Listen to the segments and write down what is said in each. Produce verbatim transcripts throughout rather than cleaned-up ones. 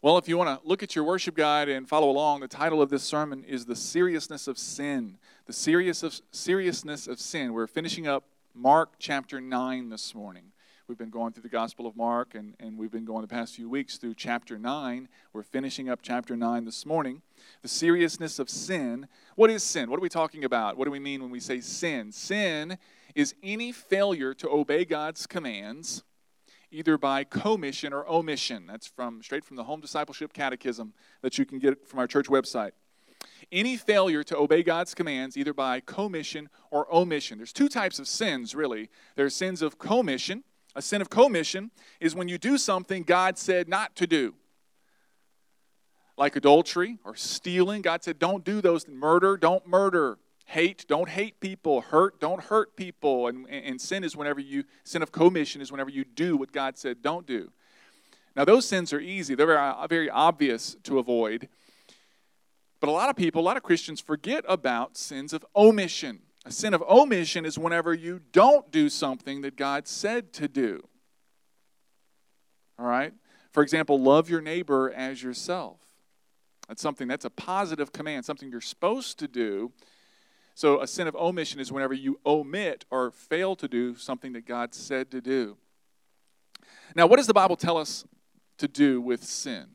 Well, if you want to look at your worship guide and follow along, the title of this sermon is The Seriousness of Sin. The serious of, Seriousness of Sin. We're finishing up Mark chapter nine this morning. We've been going through the Gospel of Mark, and, and we've been going the past few weeks through chapter nine. We're finishing up chapter nine this morning. The seriousness of sin. What is sin? What are we talking about? What do we mean when we say sin? Sin is any failure to obey God's commands, either by commission or omission. That's from straight from the Home Discipleship Catechism that you can get from our church website. Any failure to obey God's commands, either by commission or omission. There's two types of sins, really. There's sins of commission. A sin of commission is when you do something God said not to do. Like adultery or stealing. God said, don't do those. Murder, don't murder. Hate, don't hate people. Hurt, don't hurt people. And, and sin is whenever you, sin of commission is whenever you do what God said don't do. Now those sins are easy. They're very, very obvious to avoid. But a lot of people, a lot of Christians forget about sins of omission. A sin of omission is whenever you don't do something that God said to do. All right? For example, love your neighbor as yourself. That's something, that's a positive command, something you're supposed to do. So a sin of omission is whenever you omit or fail to do something that God said to do. Now, what does the Bible tell us to do with sin?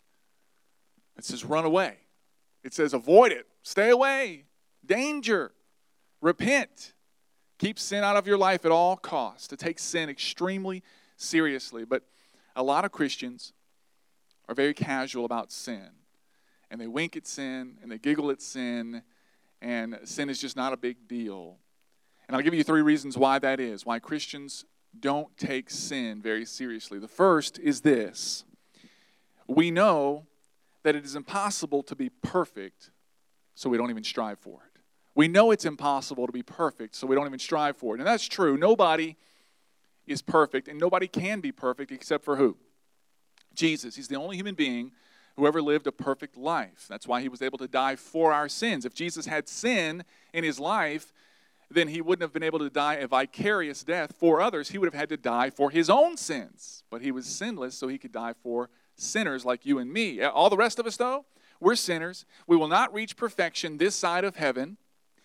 It says run away. It says avoid it. Stay away. Danger. Repent. Keep sin out of your life at all costs. To take sin extremely seriously. But a lot of Christians are very casual about sin. And they wink at sin and they giggle at sin. And sin is just not a big deal. And I'll give you three reasons why that is, why Christians don't take sin very seriously. The first is this. We know that it is impossible to be perfect, so we don't even strive for it. We know it's impossible to be perfect, so we don't even strive for it. And that's true. Nobody is perfect, and nobody can be perfect except for who? Jesus. He's the only human being who ever lived a perfect life. That's why he was able to die for our sins. If Jesus had sin in his life, then he wouldn't have been able to die a vicarious death for others. He would have had to die for his own sins. But he was sinless, so he could die for sinners like you and me. All the rest of us, though, we're sinners. We will not reach perfection this side of heaven.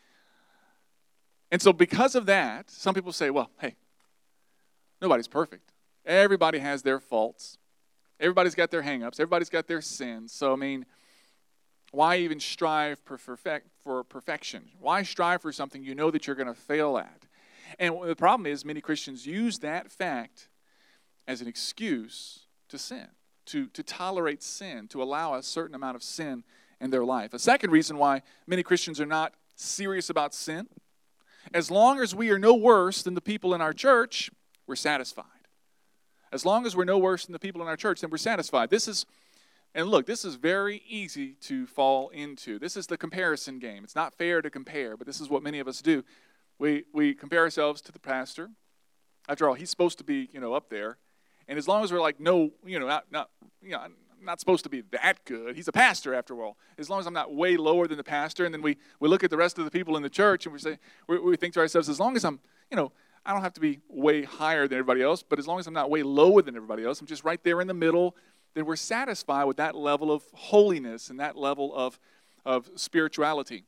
And so because of that, some people say, well, hey, nobody's perfect. Everybody has their faults. Everybody's got their hang-ups. Everybody's got their sins. So, I mean, why even strive for, perfect, for perfection? Why strive for something you know that you're going to fail at? And the problem is many Christians use that fact as an excuse to sin, to, to tolerate sin, to allow a certain amount of sin in their life. A second reason why many Christians are not serious about sin, as long as we are no worse than the people in our church, we're satisfied. As long as we're no worse than the people in our church, then we're satisfied. This is, and look, this is very easy to fall into. This is the comparison game. It's not fair to compare, but this is what many of us do. We we compare ourselves to the pastor. After all, he's supposed to be, you know, up there. And as long as we're like, no, you know, not, not you know, I'm not supposed to be that good. He's a pastor, after all. As long as I'm not way lower than the pastor, and then we, we look at the rest of the people in the church, and we say, we, we think to ourselves, as long as I'm, you know, I don't have to be way higher than everybody else, but as long as I'm not way lower than everybody else, I'm just right there in the middle, then we're satisfied with that level of holiness and that level of, of spirituality.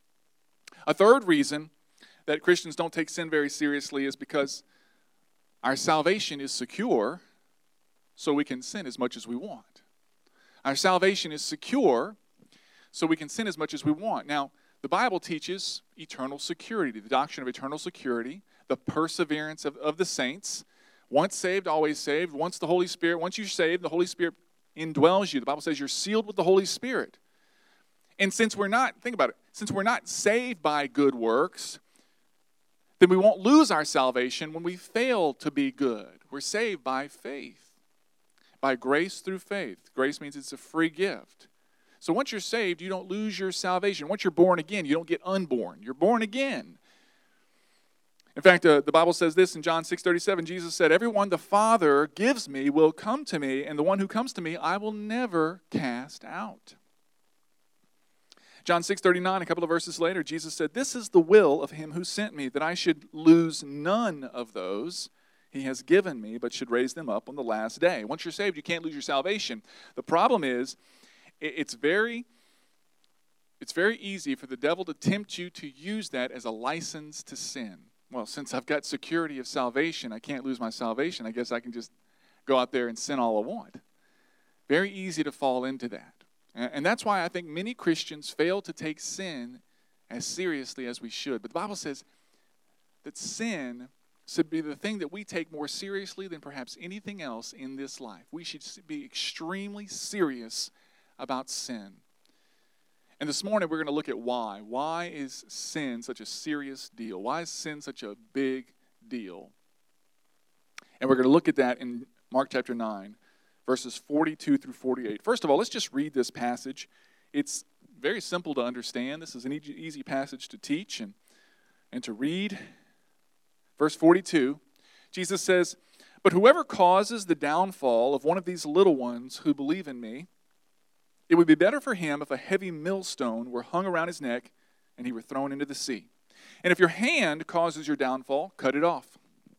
A third reason that Christians don't take sin very seriously is because our salvation is secure, so we can sin as much as we want. Our salvation is secure, so we can sin as much as we want. Now, the Bible teaches eternal security, the doctrine of eternal security, the perseverance of, of the saints. Once saved, always saved. Once the Holy Spirit, once you're saved, the Holy Spirit indwells you. The Bible says you're sealed with the Holy Spirit. And since we're not, think about it, since we're not saved by good works, then we won't lose our salvation when we fail to be good. We're saved by faith, by grace through faith. Grace means it's a free gift. So once you're saved, you don't lose your salvation. Once you're born again, you don't get unborn. You're born again. In fact, uh, the Bible says this in John six thirty-seven. Jesus said, everyone the Father gives me will come to me, and the one who comes to me I will never cast out. John six thirty-nine, a couple of verses later, Jesus said, this is the will of him who sent me, that I should lose none of those he has given me, but should raise them up on the last day. Once you're saved, you can't lose your salvation. The problem is, it's very, it's very easy for the devil to tempt you to use that as a license to sin. Well, since I've got security of salvation, I can't lose my salvation. I guess I can just go out there and sin all I want. Very easy to fall into that. And that's why I think many Christians fail to take sin as seriously as we should. But the Bible says that sin should be the thing that we take more seriously than perhaps anything else in this life. We should be extremely serious about sin. And this morning we're going to look at why. Why is sin such a serious deal? Why is sin such a big deal? And we're going to look at that in Mark chapter nine, verses forty-two through forty-eight. First of all, let's just read this passage. It's very simple to understand. This is an easy passage to teach and, and to read. Verse forty-two, Jesus says, "But whoever causes the downfall of one of these little ones who believe in me, it would be better for him if a heavy millstone were hung around his neck and he were thrown into the sea. And if your hand causes your downfall, cut it off.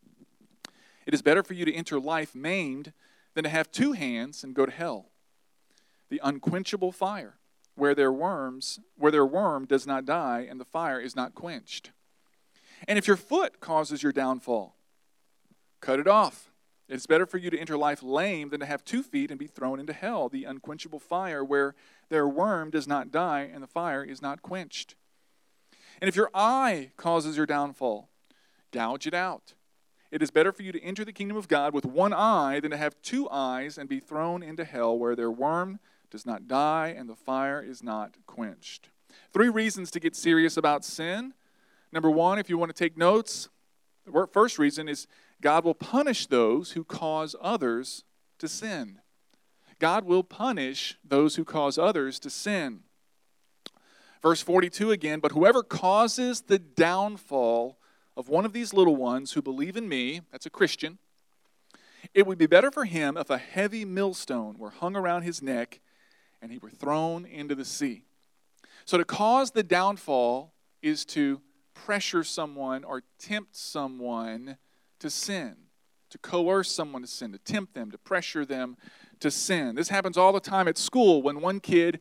It is better for you to enter life maimed than to have two hands and go to hell, the unquenchable fire, where their worms, where their worm does not die and the fire is not quenched. And if your foot causes your downfall, cut it off. It is better for you to enter life lame than to have two feet and be thrown into hell, the unquenchable fire, where their worm does not die and the fire is not quenched. And if your eye causes your downfall, gouge it out. It is better for you to enter the kingdom of God with one eye than to have two eyes and be thrown into hell, where their worm does not die and the fire is not quenched." Three reasons to get serious about sin. Number one, if you want to take notes, the first reason is God will punish those who cause others to sin. God will punish those who cause others to sin. Verse forty-two again, "But whoever causes the downfall of one of these little ones who believe in me," that's a Christian, "it would be better for him if a heavy millstone were hung around his neck and he were thrown into the sea." So to cause the downfall is to pressure someone or tempt someone to sin, to coerce someone to sin, to tempt them, to pressure them to sin. This happens all the time at school when one kid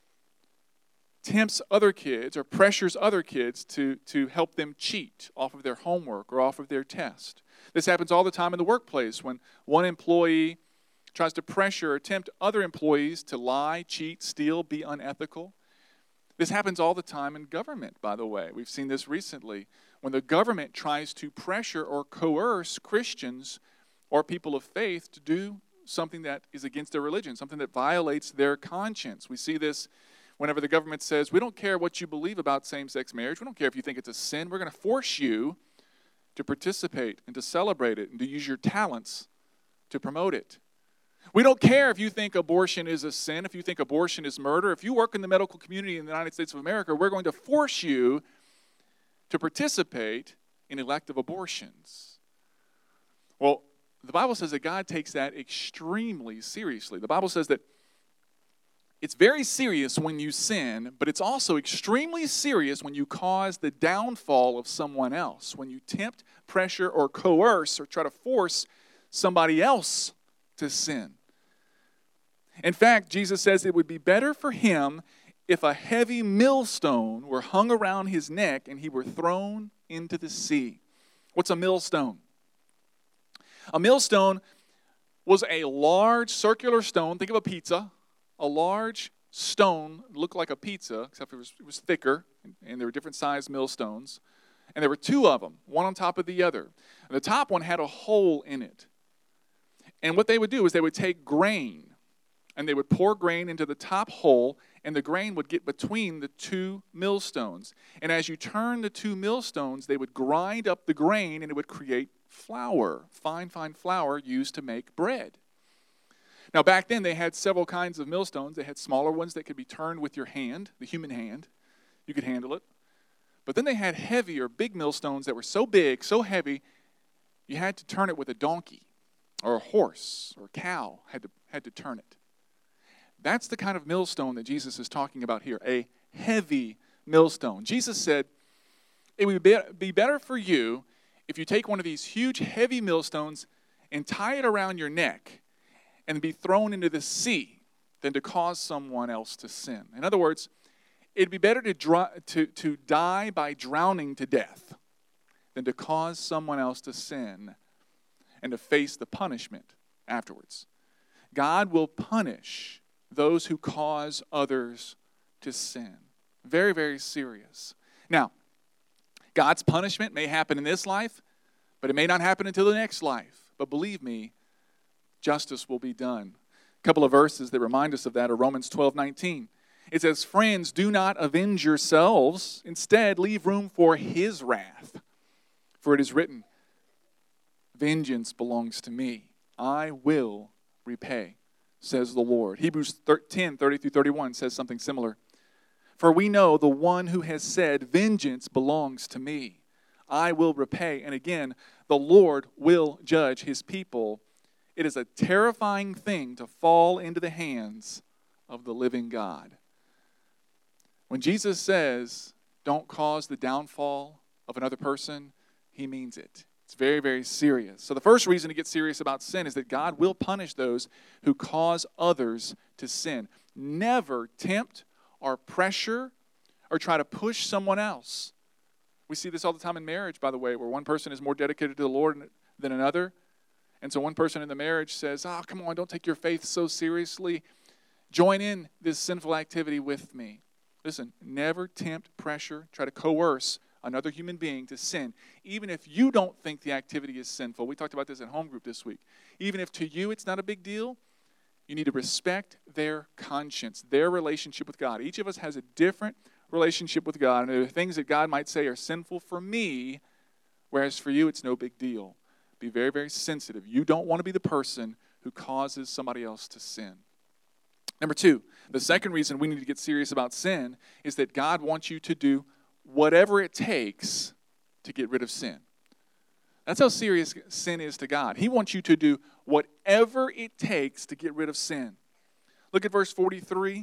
tempts other kids or pressures other kids to, to help them cheat off of their homework or off of their test. This happens all the time in the workplace when one employee tries to pressure or tempt other employees to lie, cheat, steal, be unethical. This happens all the time in government, by the way. We've seen this recently. When the government tries to pressure or coerce Christians or people of faith to do something that is against their religion, something that violates their conscience. We see this whenever the government says, "We don't care what you believe about same-sex marriage. We don't care if you think it's a sin. We're going to force you to participate and to celebrate it and to use your talents to promote it. We don't care if you think abortion is a sin, if you think abortion is murder. If you work in the medical community in the United States of America, we're going to force you to participate in elective abortions." Well, the Bible says that God takes that extremely seriously. The Bible says that it's very serious when you sin, but it's also extremely serious when you cause the downfall of someone else, when you tempt, pressure, or coerce, or try to force somebody else to sin. In fact, Jesus says it would be better for him if a heavy millstone were hung around his neck and he were thrown into the sea. What's a millstone? A millstone was a large circular stone. Think of a pizza. A large stone looked like a pizza, except it was, it was thicker, and, and there were different sized millstones. And there were two of them, one on top of the other. And the top one had a hole in it. And what they would do is they would take grain, and they would pour grain into the top hole, and the grain would get between the two millstones. And as you turn the two millstones, they would grind up the grain, and it would create flour, fine, fine flour used to make bread. Now, back then, they had several kinds of millstones. They had smaller ones that could be turned with your hand, the human hand. You could handle it. But then they had heavier, big millstones that were so big, so heavy, you had to turn it with a donkey or a horse or a cow had to, had to turn it. That's the kind of millstone that Jesus is talking about here, a heavy millstone. Jesus said, it would be better for you if you take one of these huge, heavy millstones and tie it around your neck and be thrown into the sea than to cause someone else to sin. In other words, it'd be better to, dr- to, to die by drowning to death than to cause someone else to sin and to face the punishment afterwards. God will punish those who cause others to sin. Very, very serious. Now, God's punishment may happen in this life, but it may not happen until the next life. But believe me, justice will be done. A couple of verses that remind us of that are Romans twelve nineteen. It says, "Friends, do not avenge yourselves. Instead, leave room for his wrath. For it is written, 'Vengeance belongs to me. I will repay,' says the Lord." Hebrews ten thirty through thirty-one says something similar. "For we know the one who has said, 'Vengeance belongs to me. I will repay.' And again, the Lord will judge his people." It is a terrifying thing to fall into the hands of the living God. When Jesus says, don't cause the downfall of another person, he means it. It's very, very serious. So the first reason to get serious about sin is that God will punish those who cause others to sin. Never tempt or pressure or try to push someone else. We see this all the time in marriage, by the way, where one person is more dedicated to the Lord than another. And so one person in the marriage says, oh, come on, don't take your faith so seriously. Join in this sinful activity with me. Listen, never tempt, pressure, try to coerce another human being to sin, even if you don't think the activity is sinful. We talked about this at home group this week. Even if to you it's not a big deal, you need to respect their conscience, their relationship with God. Each of us has a different relationship with God, and there are things that God might say are sinful for me, whereas for you it's no big deal. Be very, very sensitive. You don't want to be the person who causes somebody else to sin. Number two, the second reason we need to get serious about sin is that God wants you to do whatever it takes to get rid of sin. That's how serious sin is to God. He wants you to do whatever it takes to get rid of sin. Look at verse forty-three.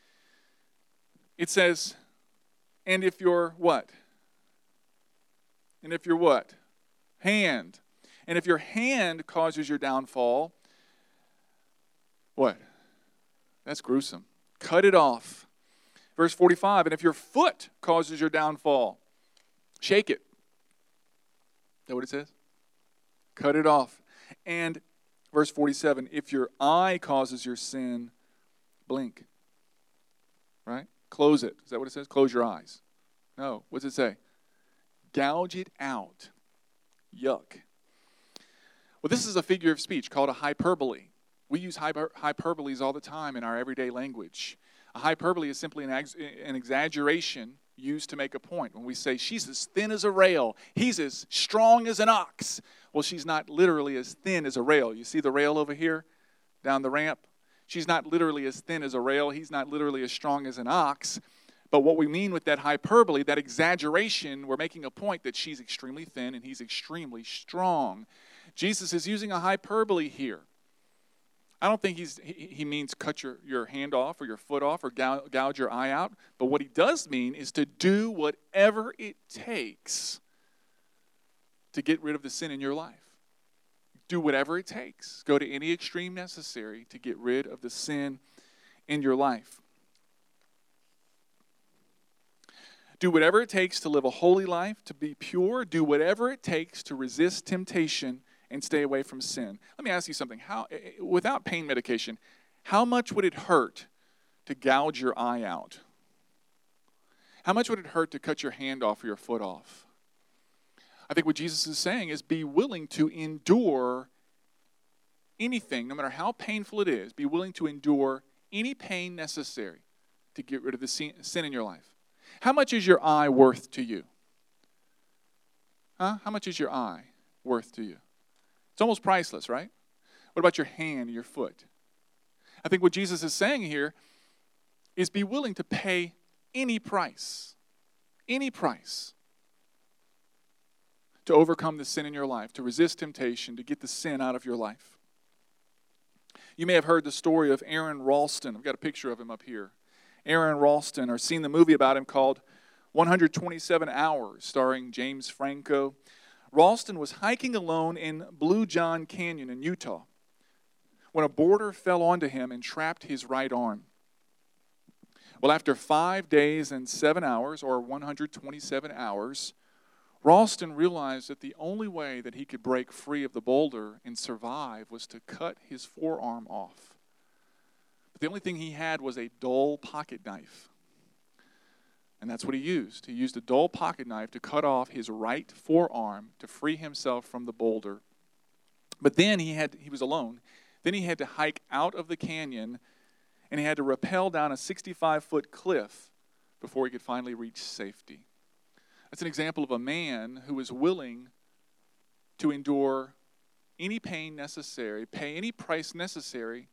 It says, and if your what? And if your what? Hand. And if your hand causes your downfall, what? That's gruesome. Cut it off. Verse forty-five, and if your foot causes your downfall, shake it. Is that what it says? Cut it off. And verse forty-seven, if your eye causes your sin, blink. Right? Close it. Is that what it says? Close your eyes. No. What does it say? Gouge it out. Yuck. Well, this is a figure of speech called a hyperbole. We use hyper- hyperboles all the time in our everyday language. A hyperbole is simply an, ex- an exaggeration used to make a point. When we say, she's as thin as a rail, he's as strong as an ox. Well, she's not literally as thin as a rail. You see the rail over here down the ramp? She's not literally as thin as a rail. He's not literally as strong as an ox. But what we mean with that hyperbole, that exaggeration, we're making a point that she's extremely thin and he's extremely strong. Jesus is using a hyperbole here. I don't think he's, he, he means cut your, your hand off or your foot off or gouge, gouge your eye out. But what he does mean is to do whatever it takes to get rid of the sin in your life. Do whatever it takes. Go to any extreme necessary to get rid of the sin in your life. Do whatever it takes to live a holy life, to be pure. Do whatever it takes to resist temptation and stay away from sin. Let me ask you something. How, without pain medication, how much would it hurt to gouge your eye out? How much would it hurt to cut your hand off or your foot off? I think what Jesus is saying is be willing to endure anything, no matter how painful it is. Be willing to endure any pain necessary to get rid of the sin in your life. How much is your eye worth to you? Huh? How much is your eye worth to you? It's almost priceless, right? What about your hand and your foot? I think what Jesus is saying here is be willing to pay any price, any price, to overcome the sin in your life, to resist temptation, to get the sin out of your life. You may have heard the story of Aaron Ralston. I've got a picture of him up here. Aaron Ralston, or seen the movie about him called one hundred twenty-seven hours, starring James Franco. Ralston was hiking alone in Blue John Canyon in Utah when a boulder fell onto him and trapped his right arm. Well, after five days and seven hours, or one hundred twenty-seven hours, Ralston realized that the only way that he could break free of the boulder and survive was to cut his forearm off. But the only thing he had was a dull pocket knife. And that's what he used. He used a dull pocket knife to cut off his right forearm to free himself from the boulder. But then he had he was alone. Then he had to hike out of the canyon, and he had to rappel down a sixty-five foot cliff before he could finally reach safety. That's an example of a man who is willing to endure any pain necessary, pay any price necessary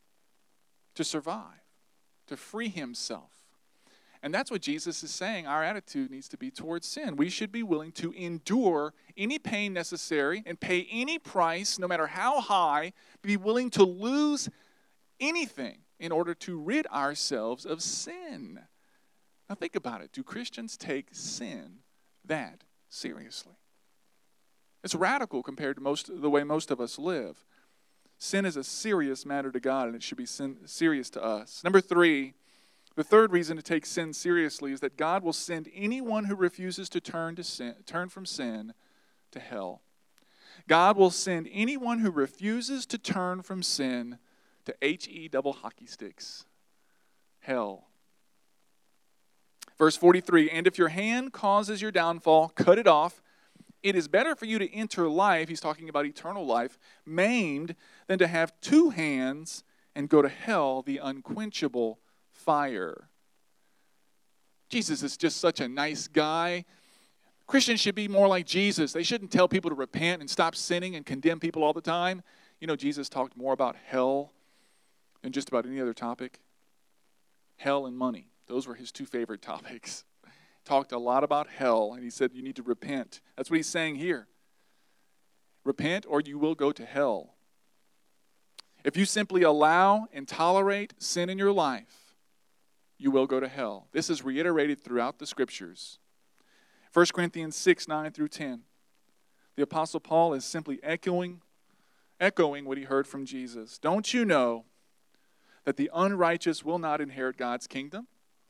to survive, to free himself. And that's what Jesus is saying our attitude needs to be towards sin. We should be willing to endure any pain necessary and pay any price, no matter how high, be willing to lose anything in order to rid ourselves of sin. Now think about it. Do Christians take sin that seriously? It's radical compared to most the way most of us live. Sin is a serious matter to God, and it should be sin, serious to us. Number three, the third reason to take sin seriously is that God will send anyone who refuses to turn to sin, turn from sin to hell. God will send anyone who refuses to turn from sin to H E double hockey sticks, hell. Verse forty-three, and if your hand causes your downfall, cut it off. It is better for you to enter life, he's talking about eternal life, maimed, than to have two hands and go to hell, the unquenchable fire. Jesus is just such a nice guy. Christians should be more like Jesus. They shouldn't tell people to repent and stop sinning and condemn people all the time. You know, Jesus talked more about hell than just about any other topic. Hell and money. Those were his two favorite topics. Talked a lot about hell, and he said you need to repent. That's what he's saying here. Repent or you will go to hell. If you simply allow and tolerate sin in your life, you will go to hell. This is reiterated throughout the Scriptures. First Corinthians six, nine through ten. The Apostle Paul is simply echoing, echoing what he heard from Jesus. Don't you know that the unrighteous will not inherit God's kingdom?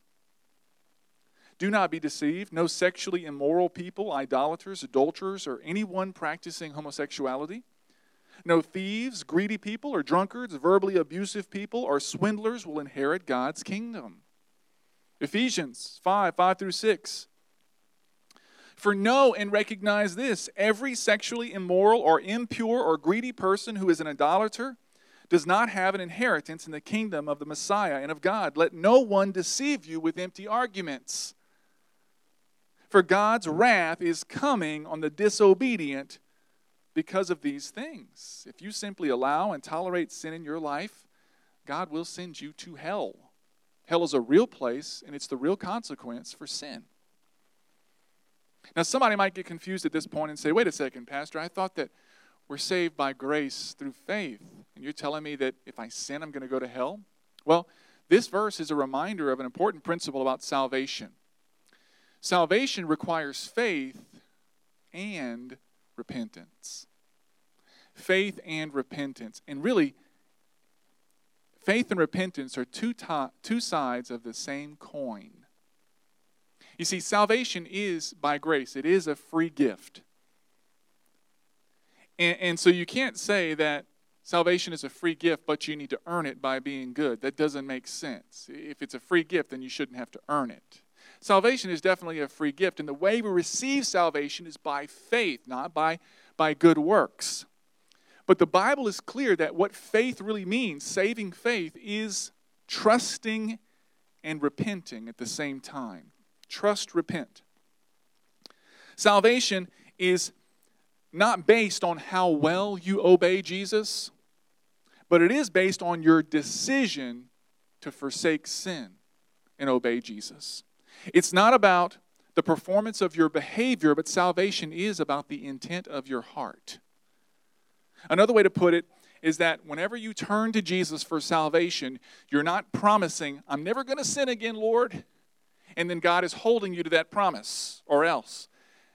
Do not be deceived. No sexually immoral people, idolaters, adulterers, or anyone practicing homosexuality. No thieves, greedy people, or drunkards, verbally abusive people, or swindlers will inherit God's kingdom. Ephesians five, five through six. For know and recognize this, every sexually immoral or impure or greedy person who is an idolater does not have an inheritance in the kingdom of the Messiah and of God. Let no one deceive you with empty arguments. For God's wrath is coming on the disobedient because of these things. If you simply allow and tolerate sin in your life, God will send you to hell. Hell is a real place, and it's the real consequence for sin. Now, somebody might get confused at this point and say, wait a second, Pastor, I thought that we're saved by grace through faith, and you're telling me that if I sin, I'm going to go to hell? Well, this verse is a reminder of an important principle about salvation. Salvation requires faith and repentance. Faith and repentance. And really, faith and repentance are two, to- two sides of the same coin. You see, salvation is by grace. It is a free gift. And, and so you can't say that salvation is a free gift, but you need to earn it by being good. That doesn't make sense. If it's a free gift, then you shouldn't have to earn it. Salvation is definitely a free gift, and the way we receive salvation is by faith, not by, by good works. But the Bible is clear that what faith really means, saving faith, is trusting and repenting at the same time. Trust, repent. Salvation is not based on how well you obey Jesus, but it is based on your decision to forsake sin and obey Jesus. It's not about the performance of your behavior, but salvation is about the intent of your heart. Another way to put it is that whenever you turn to Jesus for salvation, you're not promising, I'm never going to sin again, Lord, and then God is holding you to that promise, or else.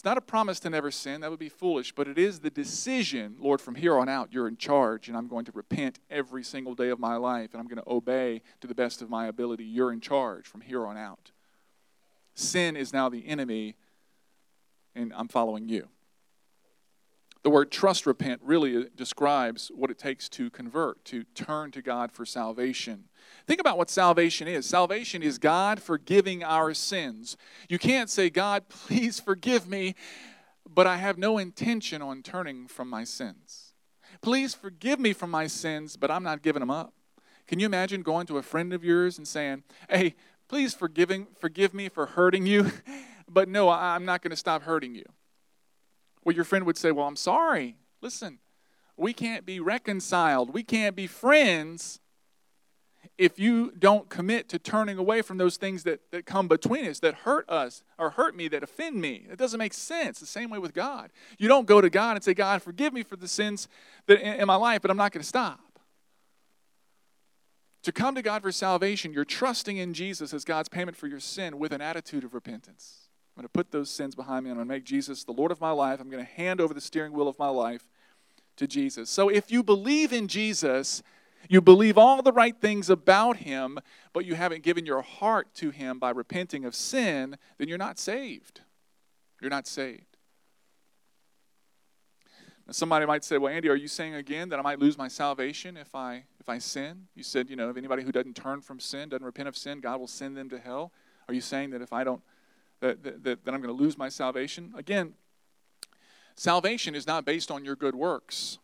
It's not a promise to never sin. That would be foolish. But it is the decision, Lord, from here on out, you're in charge, and I'm going to repent every single day of my life, and I'm going to obey to the best of my ability. You're in charge from here on out. Sin is now the enemy, and I'm following you. The word trust repent really describes what it takes to convert, to turn to God for salvation. Think about what salvation is. Salvation is God forgiving our sins. You can't say, God, please forgive me, but I have no intention on turning from my sins. Please forgive me from my sins, but I'm not giving them up. Can you imagine going to a friend of yours and saying, hey, please forgiving, forgive me for hurting you, but no, I'm not going to stop hurting you. Well, your friend would say, well, I'm sorry. Listen, we can't be reconciled. We can't be friends if you don't commit to turning away from those things that, that come between us, that hurt us or hurt me, that offend me. It doesn't make sense. The same way with God. You don't go to God and say, God, forgive me for the sins that in, in my life, but I'm not going to stop. To come to God for salvation, you're trusting in Jesus as God's payment for your sin with an attitude of repentance. I'm going to put those sins behind me. I'm going to make Jesus the Lord of my life. I'm going to hand over the steering wheel of my life to Jesus. So if you believe in Jesus, you believe all the right things about him, but you haven't given your heart to him by repenting of sin, then you're not saved. You're not saved. Now somebody might say, well, Andy, are you saying again that I might lose my salvation if I if I sin? You said, you know, if anybody who doesn't turn from sin, doesn't repent of sin, God will send them to hell. Are you saying that if I don't That, that, that I'm going to lose my salvation? Again, salvation is not based on your good works.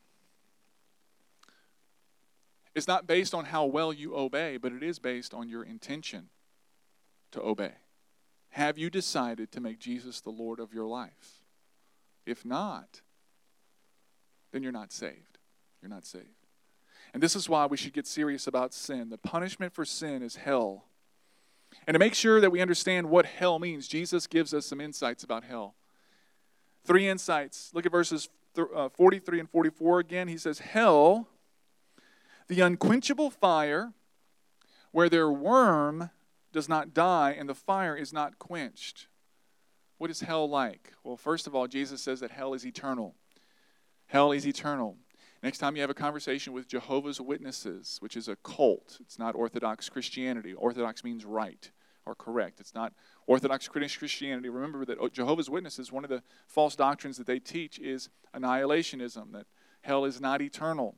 It's not based on how well you obey, but it is based on your intention to obey. Have you decided to make Jesus the Lord of your life? If not, then you're not saved. You're not saved. And this is why we should get serious about sin. The punishment for sin is hell. And to make sure that we understand what hell means, Jesus gives us some insights about hell. Three insights. Look at verses forty-three and forty-four again. He says, hell, the unquenchable fire, where their worm does not die and the fire is not quenched. What is hell like? Well, first of all, Jesus says that hell is eternal. Hell is eternal. Next time you have a conversation with Jehovah's Witnesses, which is a cult, it's not Orthodox Christianity. Orthodox means right or correct. It's not Orthodox Christianity. Remember that Jehovah's Witnesses, one of the false doctrines that they teach is annihilationism, that hell is not eternal.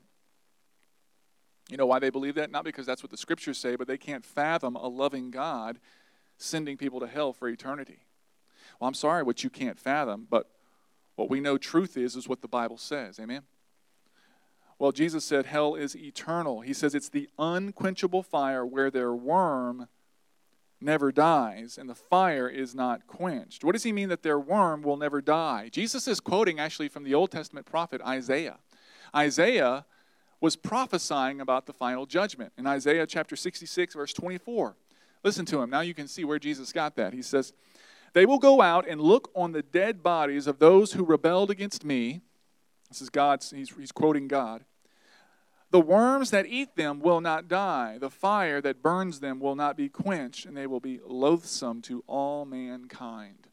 You know why they believe that? Not because that's what the scriptures say, but they can't fathom a loving God sending people to hell for eternity. Well, I'm sorry what you can't fathom, but what we know truth is, is what the Bible says. Amen? Well, Jesus said hell is eternal. He says it's the unquenchable fire where their worm never dies and the fire is not quenched. What does he mean that their worm will never die? Jesus is quoting actually from the Old Testament prophet Isaiah. Isaiah was prophesying about the final judgment in Isaiah chapter sixty-six, verse twenty-four. Listen to him. Now you can see where Jesus got that. He says, they will go out and look on the dead bodies of those who rebelled against me. This is God. He's, he's quoting God. The worms that eat them will not die. The fire that burns them will not be quenched, and they will be loathsome to all mankind.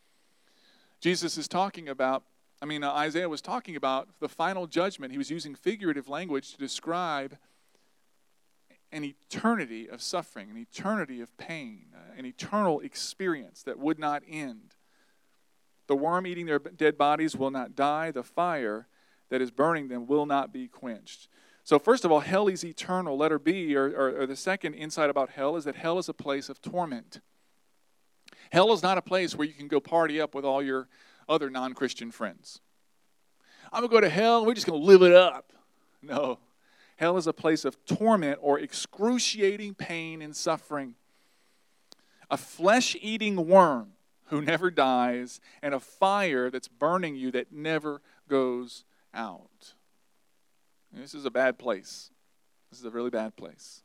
Jesus is talking about, I mean, uh, Isaiah was talking about the final judgment. He was using figurative language to describe an eternity of suffering, an eternity of pain, uh, an eternal experience that would not end. The worm eating their dead bodies will not die. The fire that is burning them will not be quenched. So first of all, hell is eternal. Letter B, or, or, or the second insight about hell, is that hell is a place of torment. Hell is not a place where you can go party up with all your other non-Christian friends. I'm going to go to hell, and we're just going to live it up. No. Hell is a place of torment or excruciating pain and suffering. A flesh-eating worm who never dies, and a fire that's burning you that never goes out. This is a bad place. This is a really bad place.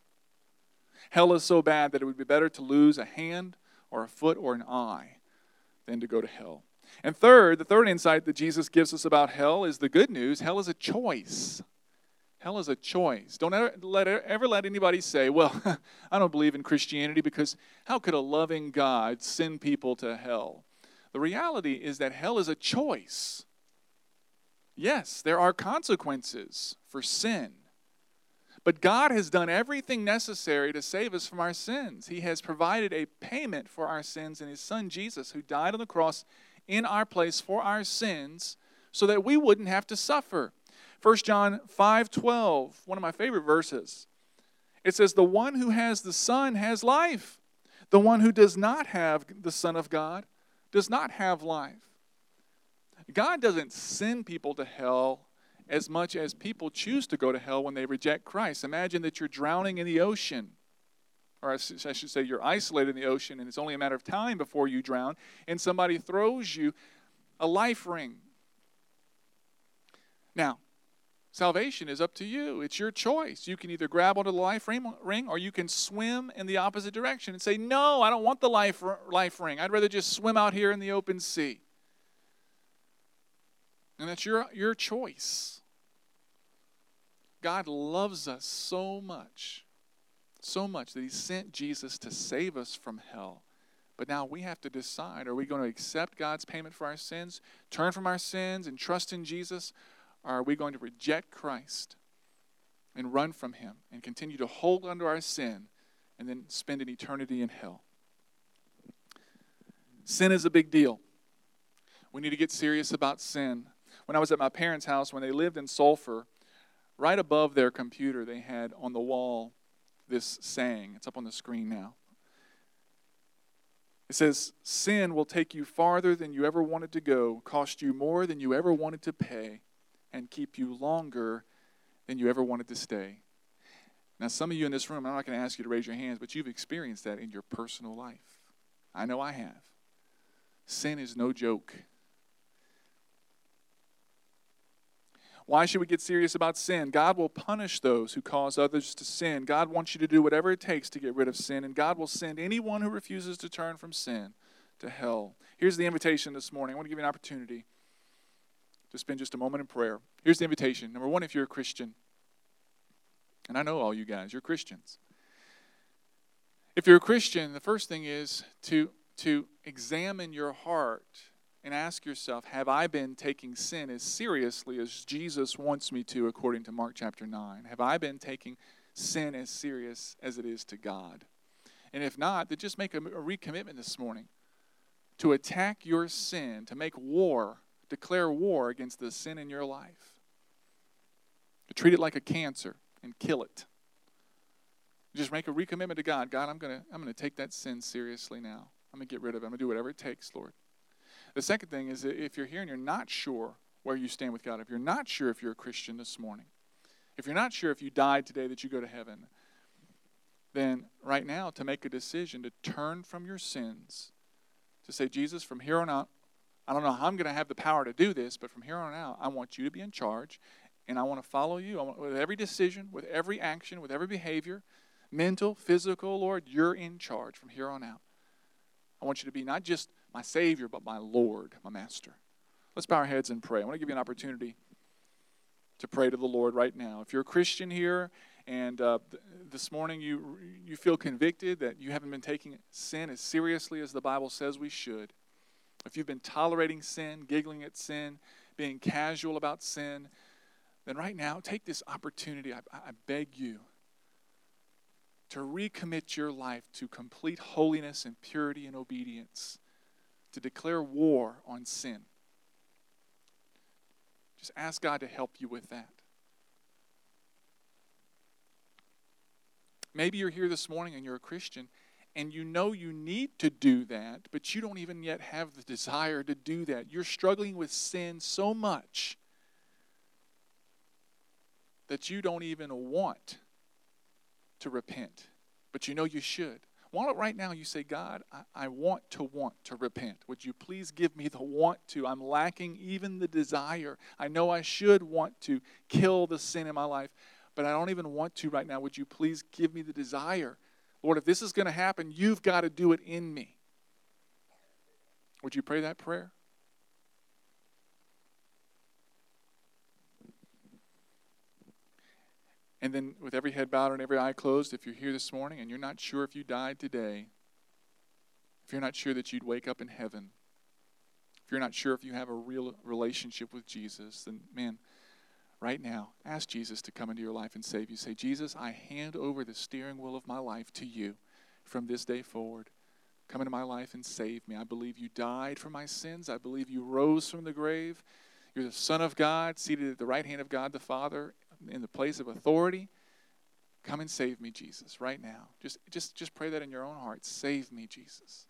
Hell is so bad that it would be better to lose a hand or a foot or an eye than to go to hell. And third, the third insight that Jesus gives us about hell is the good news. Hell is a choice. Hell is a choice. Don't ever let, ever let anybody say, well, I don't believe in Christianity because how could a loving God send people to hell? The reality is that hell is a choice. Yes, there are consequences for sin. But God has done everything necessary to save us from our sins. He has provided a payment for our sins in His Son Jesus, who died on the cross in our place for our sins so that we wouldn't have to suffer. First John five twelve, one of my favorite verses. It says, the one who has the Son has life. The one who does not have the Son of God does not have life. God doesn't send people to hell as much as people choose to go to hell when they reject Christ. Imagine that you're drowning in the ocean. Or I should say you're isolated in the ocean and it's only a matter of time before you drown. And somebody throws you a life ring. Now, salvation is up to you. It's your choice. You can either grab onto the life ring or you can swim in the opposite direction and say, no, I don't want the life, life ring. I'd rather just swim out here in the open sea. And that's your, your choice. God loves us so much, so much that He sent Jesus to save us from hell. But now we have to decide, are we going to accept God's payment for our sins, turn from our sins and trust in Jesus, or are we going to reject Christ and run from Him and continue to hold onto our sin and then spend an eternity in hell? Sin is a big deal. We need to get serious about sin. When I was at my parents' house, when they lived in Sulphur, right above their computer, they had on the wall this saying. It's up on the screen now. It says, sin will take you farther than you ever wanted to go, cost you more than you ever wanted to pay, and keep you longer than you ever wanted to stay. Now, some of you in this room, I'm not going to ask you to raise your hands, but you've experienced that in your personal life. I know I have. Sin is no joke. Why should we get serious about sin? God will punish those who cause others to sin. God wants you to do whatever it takes to get rid of sin, and God will send anyone who refuses to turn from sin to hell. Here's the invitation this morning. I want to give you an opportunity to spend just a moment in prayer. Here's the invitation. Number one, if you're a Christian, and I know all you guys, you're Christians. If you're a Christian, the first thing is to, to examine your heart and ask yourself, have I been taking sin as seriously as Jesus wants me to, according to Mark chapter nine? Have I been taking sin as serious as it is to God? And if not, then just make a, a recommitment this morning to attack your sin, to make war, declare war against the sin in your life. To treat it like a cancer and kill it. Just make a recommitment to God. God, I'm going to I'm going to take that sin seriously now. I'm going to get rid of it. I'm going to do whatever it takes, Lord. The second thing is that if you're here and you're not sure where you stand with God, if you're not sure if you're a Christian this morning, if you're not sure if you died today that you go to heaven, then right now to make a decision to turn from your sins, to say, Jesus, from here on out, I don't know how I'm going to have the power to do this, but from here on out, I want you to be in charge, and I want to follow you. I want, with every decision, with every action, with every behavior, mental, physical, Lord, you're in charge from here on out. I want you to be not just my Savior, but my Lord, my Master. Let's bow our heads and pray. I want to give you an opportunity to pray to the Lord right now. If you're a Christian here and uh, th- this morning you you feel convicted that you haven't been taking sin as seriously as the Bible says we should, if you've been tolerating sin, giggling at sin, being casual about sin, then right now take this opportunity, I, I beg you, to recommit your life to complete holiness and purity and obedience, to declare war on sin. Just ask God to help you with that. Maybe you're here this morning and you're a Christian and you know you need to do that, but you don't even yet have the desire to do that. You're struggling with sin so much that you don't even want to repent, but you know you should. Why don't right now you say, God, I, I want to want to repent. Would you please give me the want to? I'm lacking even the desire. I know I should want to kill the sin in my life, but I don't even want to right now. Would you please give me the desire? Lord, if this is going to happen, you've got to do it in me. Would you pray that prayer? And then with every head bowed and every eye closed, if you're here this morning and you're not sure if you died today, if you're not sure that you'd wake up in heaven, If you're not sure if you have a real relationship with Jesus, then, man, right now, ask Jesus to come into your life and save you. Say, Jesus, I hand over the steering wheel of my life to you from this day forward. Come into my life and save me. I believe you died for my sins. I believe you rose from the grave. You're the Son of God, seated at the right hand of God the Father in the place of authority. Come and save me, Jesus, right now. Just, just, just pray that in your own heart. Save me, Jesus.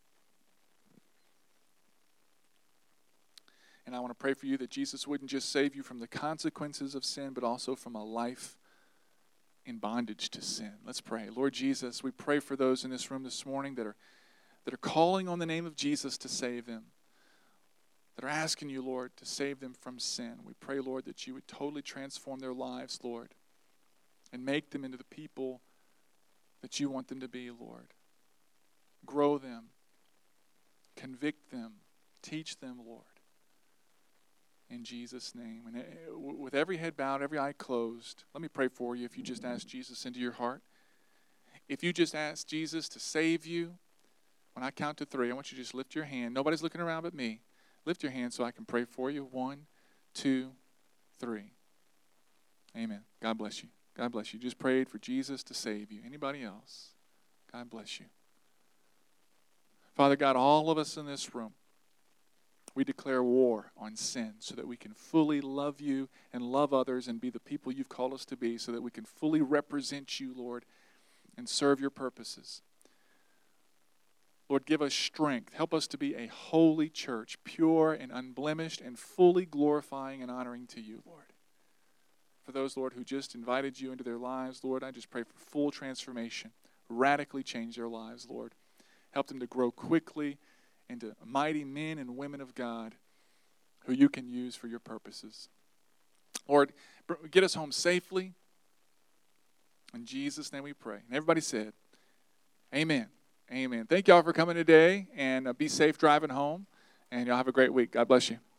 And I want to pray for you that Jesus wouldn't just save you from the consequences of sin, but also from a life in bondage to sin. Let's pray. Lord Jesus, we pray for those in this room this morning that are that are calling on the name of Jesus to save them, that are asking you, Lord, to save them from sin. We pray, Lord, that you would totally transform their lives, Lord, and make them into the people that you want them to be, Lord. Grow them, convict them, teach them, Lord, in Jesus' name. And with every head bowed, every eye closed, let me pray for you if you just ask Jesus into your heart. If you just ask Jesus to save you, when I count to three, I want you to just lift your hand. Nobody's looking around but me. Lift your hand so I can pray for you. One, two, three. Amen. God bless you. God bless you. Just prayed for Jesus to save you. Anybody else? God bless you. Father God, all of us in this room, we declare war on sin so that we can fully love you and love others and be the people you've called us to be, so that we can fully represent you, Lord, and serve your purposes. Lord, give us strength. Help us to be a holy church, pure and unblemished and fully glorifying and honoring to you, Lord. For those, Lord, who just invited you into their lives, Lord, I just pray for full transformation, radically change their lives, Lord. Help them to grow quickly into mighty men and women of God who you can use for your purposes. Lord, get us home safely. In Jesus' name we pray. And everybody said, amen. Amen. Thank y'all for coming today, and uh, be safe driving home, and y'all have a great week. God bless you.